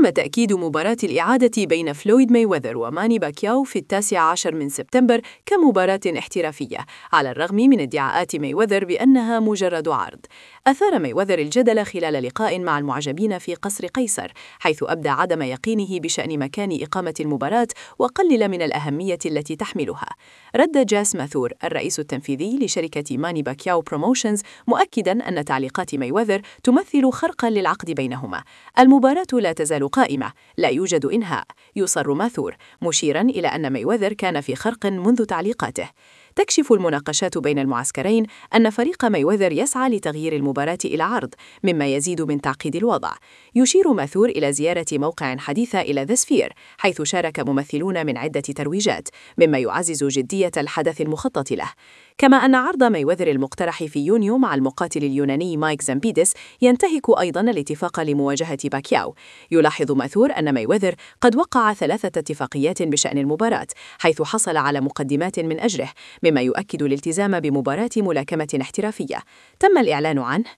تم تأكيد مباراة الإعادة بين فلويد مايوذر وماني باكياو في 19 من سبتمبر كمباراة احترافية، على الرغم من ادعاءات مايوذر بأنها مجرد عرض. أثار مايوذر الجدل خلال لقاء مع المعجبين في قصر قيصر، حيث أبدى عدم يقينه بشأن مكان إقامة المباراة وقلل من الأهمية التي تحملها. رد جاس ماثور الرئيس التنفيذي لشركة ماني باكياو بروموشنز مؤكداً أن تعليقات مايوذر تمثل خرقاً للعقد بينهما. المباراة لا تزال قائمة، لا يوجد إنهاء، يصر ماثور، مشيراً إلى أن مايوذر كان في خرق منذ تعليقاته. تكشف المناقشات بين المعسكرين أن فريق مايوذر يسعى لتغيير المباراة إلى عرض، مما يزيد من تعقيد الوضع. يشير ماثور إلى زيارة موقع حديثة إلى ذا سفير، حيث شارك ممثلون من عدة ترويجات، مما يعزز جدية الحدث المخطط له. كما أن عرض مايوذر المقترح في يونيو مع المقاتل اليوناني مايك زامبيدس ينتهك أيضاً الاتفاق لمواجهة باكياو. يلاحظ ماثور أن مايوذر قد وقع 3 اتفاقيات بشأن المباراة، حيث حصل على مقدمات من أجله، مما يؤكد الالتزام بمباراة ملاكمة احترافية. تم الإعلان عنه